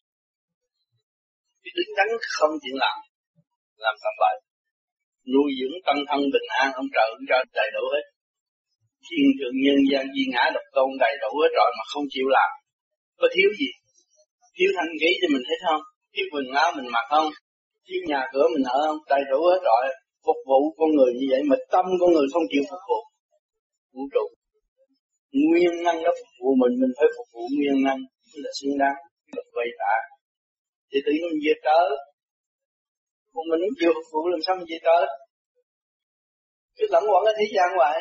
Cái đứng đắn không chịu làm, làm tầm bậy. Nuôi dưỡng tâm thân bình an, ông trời ông cho đầy đủ hết. Thiên thượng nhân gian di ngã độc tôn đầy đủ hết rồi mà không chịu làm. Có thiếu gì? Thiếu thanh khí cho mình hết không? Thiếu quần áo mình mặc không? Thiếu nhà cửa mình ở không? Đầy đủ hết rồi. Phục vụ con người như vậy mà tâm con người không chịu phục vụ. Vũ trụ. Nguyên năng nó phục vụ mình, mình phải phục vụ nguyên năng. Đó là xứng đáng. Được vây tạ. Thì tự nhiên mình về tới. Còn mình không chịu phục vụ làm sao mình về tới? Cứ lẫn quẩn ở thế gian hoài.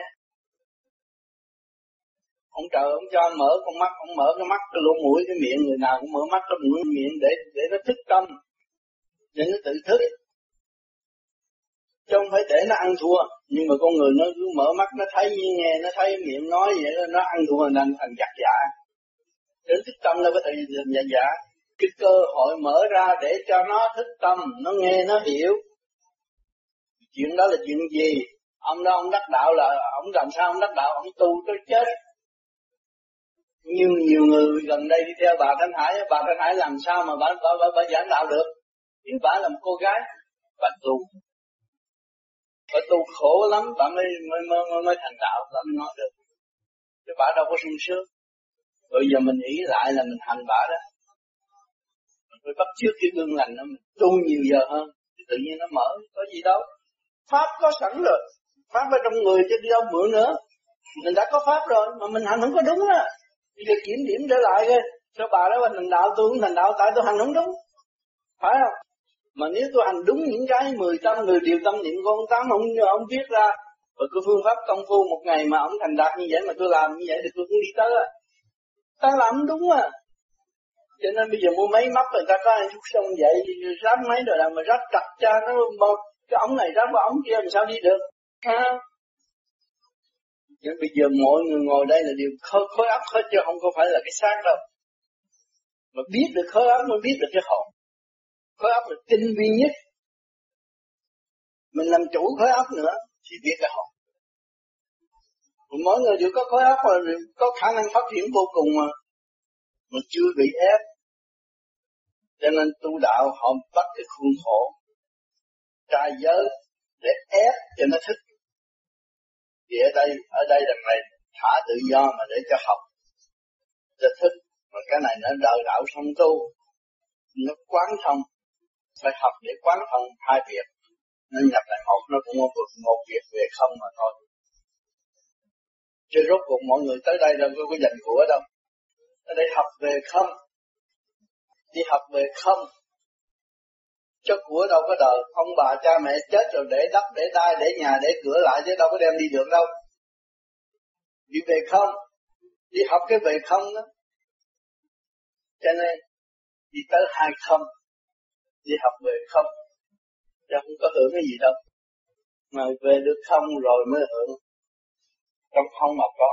Ông trời ông cho mở con mắt, ông mở cái mắt, cái lỗ mũi, cái miệng, người nào cũng mở mắt, cái mũi, cái miệng để để nó thức tâm, để nó tự thức. Chứ không phải để nó ăn thua, nhưng mà con người nó cứ mở mắt, nó thấy như nghe, nó thấy miệng nói vậy, nó ăn thua nên thành giặc giả. Để thức tâm nó có thể thành giặc giả. Cái cơ hội mở ra để cho nó thức tâm, nó nghe, nó hiểu. Chuyện đó là chuyện gì? Ông đó ông đắc đạo là, ông làm sao ông đắc đạo, ông tu tới chết. Nhiều nhiều người gần đây đi theo bà Thanh Hải, bà Thanh Hải làm sao mà bà, bà, bà, bà giảng đạo được? Nếu bà là một cô gái, bà tu. Bà tu khổ lắm, bà mới, mới, mới, mới, mới thành đạo, bà mới nói được. Chứ bà đâu có sung sướng. Bây giờ mình nghĩ lại là mình hành bà đó. Mình phải bắt chước cái gương lành đó, mình tu nhiều giờ hơn, thì tự nhiên nó mở, có gì đâu. Pháp có sẵn rồi, Pháp ở trong người chứ đi đâu mượn nữa. Mình đã có pháp rồi mà mình hành không có đúng á. Bây giờ kiểm điểm trở lại coi, sao bà đó là thành đạo, tôi cũng thành đạo, tại tôi hành không đúng, phải không? Mà nếu tôi hành đúng những cái mười tâm người điều tâm niệm của ông Tám, ông ông viết ra, và cái phương pháp công phu một ngày mà ông thành đạt như vậy mà tôi làm như vậy thì tôi cũng đi tới á. Ta làm đúng à. Cho nên bây giờ mua máy móc người ta có ai chút xong vậy ráp máy rồi làm mà ráp chặt cho nó một cái ống này ráp vào ống kia làm sao đi được ha. Nhưng bây giờ mọi người ngồi đây là đều khối, khối óc hết chứ không có phải là cái xác đâu. Mà biết được khối óc mới biết được cái hồn. Khối óc là tinh vi nhất. Mình làm chủ khối óc nữa thì biết cái hồn. Mỗi người đều có khối óc và có khả năng phát triển vô cùng mà mà chưa bị ép. Cho nên tu đạo họ bắt cái khuôn khổ trai giới để ép cho nó thích. Thì ở đây ở đây lần này thả tự do mà để cho học cho thích, mà cái này nó đời đạo song tu, nó quán thông, phải học để quán thông hai việc, nên nhập lại một nó cũng một, một việc về không mà thôi. Chứ rốt cuộc mọi người tới đây đâu có dành của đâu, ở đây học về không, đi học về không, cho của đâu có đời, ông bà cha mẹ chết rồi để đất, để đai, để nhà, để cửa lại chứ đâu có đem đi được đâu. Đi về không, đi học cái về không đó. Cho nên đi tới hai không, đi học về không, chứ không có hưởng cái gì đâu. Mà về được không rồi mới hưởng, trong không mà có.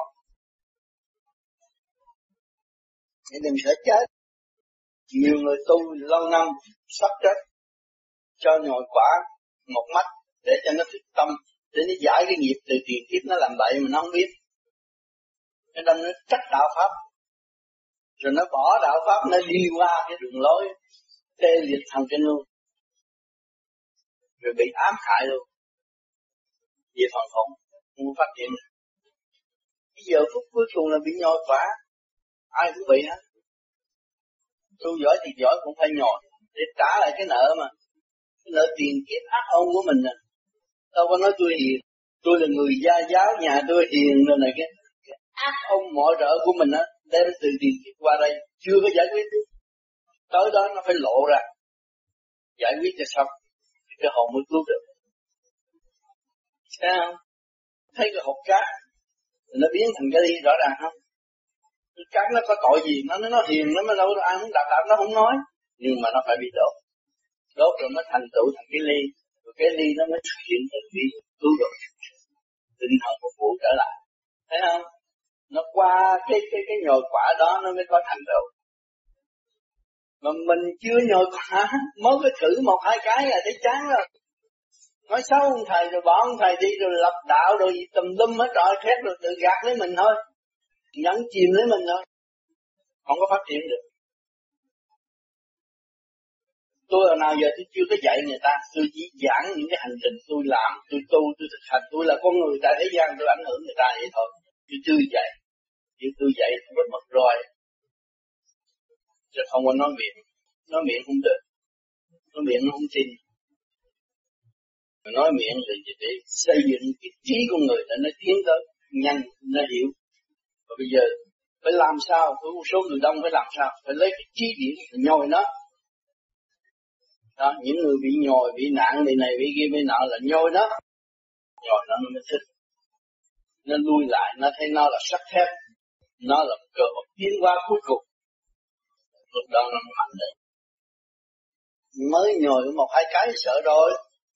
Thì đừng sợ chết. Nhiều người tu lâu năm sắp chết, cho nhồi quả một mắt để cho nó thức tâm, để nó giải cái nghiệp từ tiền kiếp nó làm bậy mà nó không biết. Cho nên nó trách đạo Pháp, rồi nó bỏ đạo Pháp, nó đi qua cái đường lối tê liệt thần kinh luôn, rồi bị ám hại luôn, về phần hồn không phát triển. Bây giờ phút cuối cùng là bị nhồi quả, ai cũng bị hết. Tu giỏi thì giỏi cũng phải nhồi để trả lại cái nợ mà, cái nợ tiền kiếp ác ôn của mình nè. Đâu có nói tôi hiền, tôi là người gia giáo, nhà tôi hiền rồi này cái, cái ác ôn mọi rợ của mình á, đem từ tiền kiếp qua đây chưa có giải quyết được. Tới đó nó phải lộ ra, giải quyết cho xong, cái hồn mới cứu được. Thấy không? Thấy cái hộp cát nó biến thành cái ly rõ ràng không? Cái cát nó có tội gì, nó nó hiền nó mới đâu ai muốn đạp đạp nó không nói, nhưng mà nó phải bị đốt, đốt rồi nó thành tựu thành cái ly, rồi cái ly nó mới thực hiện thành ly cứu được, tinh thần phục vụ trở lại, thấy không? Nó qua cái cái cái nhồi quả đó nó mới có thành tựu. Mà mình chưa nhồi quả, mới có thử một hai cái là thấy chán rồi. Nói xấu ông thầy rồi bỏ ông thầy đi rồi lập đạo rồi tùm lum hết trọi khét rồi tự gạt lấy mình thôi, nhẫn chìm lấy mình thôi, không có phát triển được. Tôi hồi nào giờ tôi chưa có dạy người ta, tôi chỉ giảng những cái hành trình tôi làm, tôi tu, tôi thực hành, tôi là con người tại thế gian, tôi ảnh hưởng người ta vậy thôi. Tôi chưa dạy, chứ tôi dạy không có mất roi, chứ không có nói miệng, nói miệng không được, nói miệng nó không tin. Nói miệng là để xây dựng cái trí con người để nó tiến tới nhanh, nó hiểu. Và bây giờ phải làm sao, với một số người đông phải làm sao, phải lấy cái trí điển nhồi nó. Đó, những người bị nhồi, bị nạn, bị này, bị kia, bị nọ là nhồi nó, nhồi nó nó mới thích. Nó lui lại, nó thấy nó là sắt thép, nó là cơ hội tiến hóa cuối cùng. Lúc đó nó mạnh đấy. Mới nhồi một hai cái sợ rồi.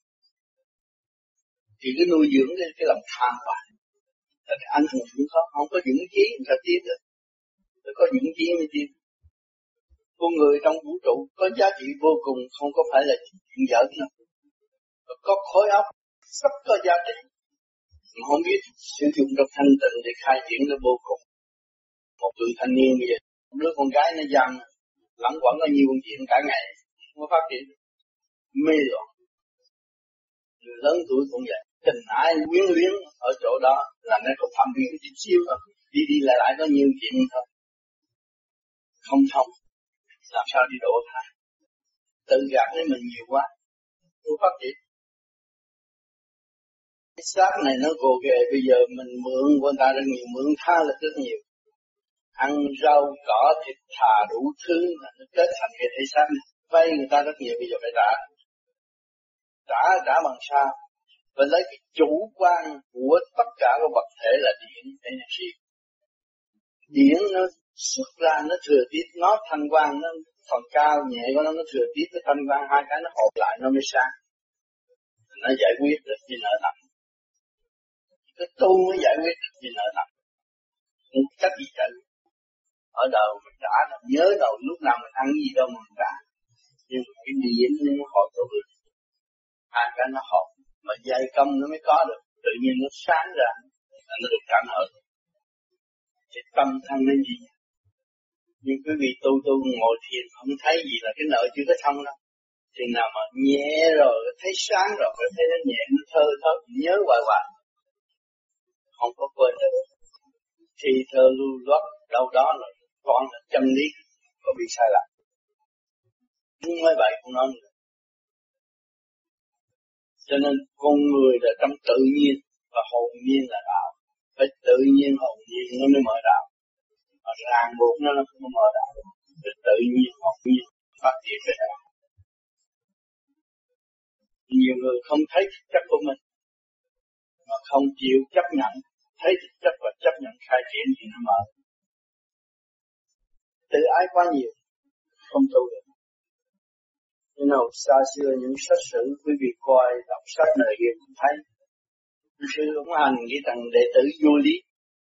Thì cứ nuôi dưỡng cái, cái lòng tham hoài, là cái anh hùng cũng khó, không có dưỡng trí làm sao tiến được, phải có dưỡng trí mới tiến. Con người trong vũ trụ có giá trị vô cùng, không có phải là chuyện giỡn đâu. Có khối óc rất có giá trị, mà không biết sử dụng trong thanh tịnh để khai triển nó vô cùng. Một người thanh niên bây giờ, một đứa con gái nó dằn, lẫn quẩn có nhiều chuyện cả ngày, không có phát triển, mê loạn. Người lớn tuổi cũng vậy, tình ái quyến luyến ở chỗ đó là nó có phạm vi chút xíu thôi, đi đi lại lại có nhiều chuyện thôi, không thông, làm sao đi đổ thai, tự gạt lấy mình nhiều quá, không phát triển. Cái xác này nó gồ ghề, bây giờ mình mượn của người ta rất nhiều, mượn tha là rất nhiều. Ăn rau, cỏ, thịt thà đủ thứ là nó kết thành cái thể xác này. Vay người ta rất nhiều, bây giờ phải trả. Trả, trả bằng sao? Và lấy cái chủ quan của tất cả các vật thể là điện, energy. Điện nó xuất ra, nó thừa tiếp, nó thanh quang, nó phần cao nhẹ của nó, nó thừa tiếp cái thanh quang, hai cái nó hợp lại nó mới sáng. Nó giải quyết được cái nợ nặng. Cái tu mới giải quyết được cái nợ nặng. Không cách gì giải quyết. Ở đầu mình trả, mình nhớ đầu lúc nào mình ăn gì đâu mình trả. Nhưng mà cái điện nó hợp tổ được. Hai cái nó hợp. Mà dây công nó mới có được. Tự nhiên nó sáng ra. Là nó được trả nợ. Thì tâm thân nên gì? Nhưng quý vị tu tu ngồi thiền không thấy gì là cái nợ chưa có xong đâu. Thì nào mà nhẹ rồi, thấy sáng rồi, thấy nó nhẹ, nó thơ thơ, nhớ hoài hoài. Không có quên được. Thì thơ lưu loát đâu đó là toàn là chân lý, có bị sai lạc. Nhưng mấy vậy không nói nữa. Cho nên con người là trong tự nhiên và hồn nhiên là đạo. Phải tự nhiên hồn nhiên nó mới mở đạo. Mà ràng buộc nó nó không mở đạo. Phải tự nhiên hồn nhiên phát triển về đạo. Nhiều người không thấy thực chất của mình mà không chịu chấp nhận, thấy thực chất và chấp nhận khai triển thì nó mở. Tự ái quá nhiều không tu được. You know, xa xưa những sách sử quý vị coi đọc sách này kia cũng thấy sư ông hành cái thằng đệ tử vô lý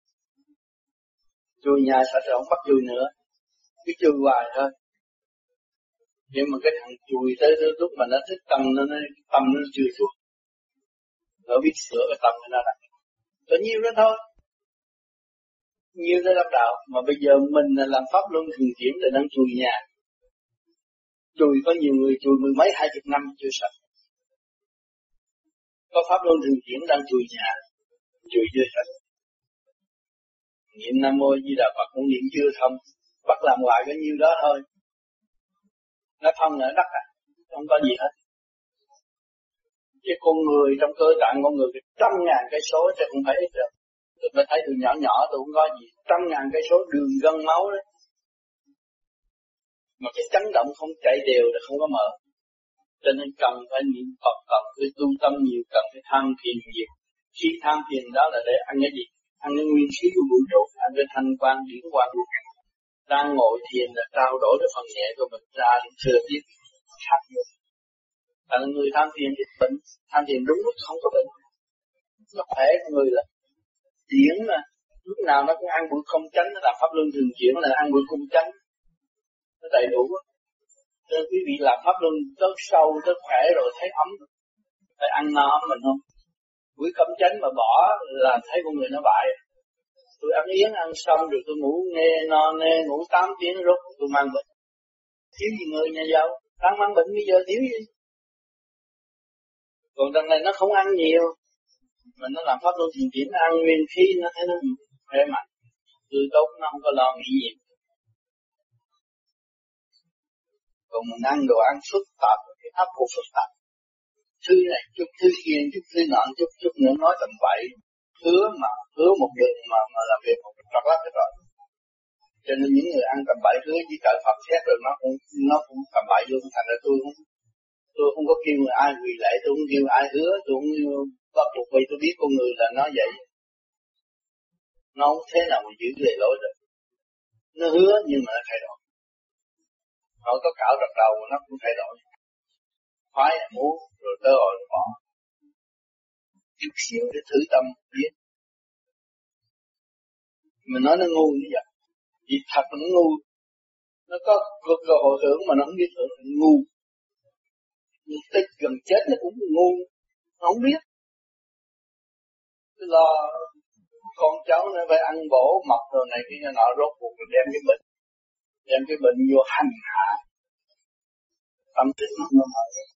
chui nhà sạch rồi ông bắt chui nữa, cứ chui hoài thôi. Nhưng mà cái thằng chui tới lúc mà nó thích tâm nó, nó tâm nó chưa chuột, nó biết sửa cái tâm của nó ra. Có nhiêu đó thôi, nhiêu đó đắc đạo. Mà bây giờ mình là làm pháp luân thường chuyển để đang chui nhà. Chui có nhiều người chui mười mấy hai chục năm chưa sạch. Có pháp luân thường chuyển đang chui nhà, chui chưa sạch. Niệm Nam Mô Di Đà Phật cũng niệm chưa thông, bắt làm hoài có nhiêu đó thôi. Nó thông ở đất à, không có gì hết. Cái con người trong cơ tạng con người cái trăm ngàn cây số chứ không phải ít được. Tôi phải thấy từ nhỏ nhỏ tôi không có gì, trăm ngàn cây số đường gân máu đấy. Mà cái chấn động không chạy đều là không có mở. Cho nên cần phải niệm Phật, cần phải tu tâm nhiều, cần phải tham thiền nhiều. Khi tham thiền đó là để ăn cái gì? Ăn cái nguyên khí của vũ trụ, ăn cái thanh quan điển quang vũ trụ. Đang ngồi thiền là trao đổi cái phần nhẹ của mình ra để thừa tiếp khác nhiều. Là người tham thiền thì bệnh, tham thiền đúng lúc không có bệnh. Nó khỏe con người là điển mà, lúc nào nó cũng ăn bữa không tránh, nó làm pháp luân thường chuyển là ăn bữa cung tránh. Nó đầy đủ. Nên quý vị làm pháp luân tới sâu, tới khỏe rồi thấy ấm. Phải ăn no ấm mình không? Buổi cấm chánh mà bỏ là thấy con người nó bại. Tôi ăn yến ăn xong rồi tôi ngủ nghe no nê ngủ tám tiếng rút tôi mang bệnh. Thiếu gì người nhà giàu, đang mang bệnh bây giờ thiếu gì. Còn đằng này nó không ăn nhiều, mà nó làm pháp luân thiền chuyển ăn nguyên khí nó thấy nó khỏe mạnh, tươi tốt, nó không có lo nghĩ gì. Còn mình ăn đồ ăn phức tạp, cái áp của phức tạp. Thứ này chút thứ kia, chút thứ nọ, chút chút nữa nói tầm bậy, hứa mà hứa một đường mà mà làm việc một trật lắc hết rồi. Cho nên những người ăn tầm bậy hứa với cỡ Phật xét rồi nó cũng nó cũng tầm bậy luôn. Thành ra tôi không tôi không có kêu người ai quỳ lạy, tôi không kêu ai hứa, tôi không bắt buộc vì tôi biết con người là nó vậy. Nó không thế nào mà giữ lề lối được. Nó hứa nhưng mà nó thay đổi. Nó có cạo rập đầu nó cũng thay đổi. Khoái là muốn rồi tớ rồi bỏ. Chút xíu để thử tâm biết. Mình nói nó ngu như vậy. Vì thật nó ngu. Nó có cơ, cơ hội hưởng mà nó không biết hưởng, nó ngu. Nhưng tới gần chết nó cũng ngu. Nó không biết. Cứ lo con cháu nó phải ăn bổ mập rồi này kia nọ rốt cuộc rồi đem cái bệnh. Đem cái bệnh vô hành hạ. Tâm thức nó mở.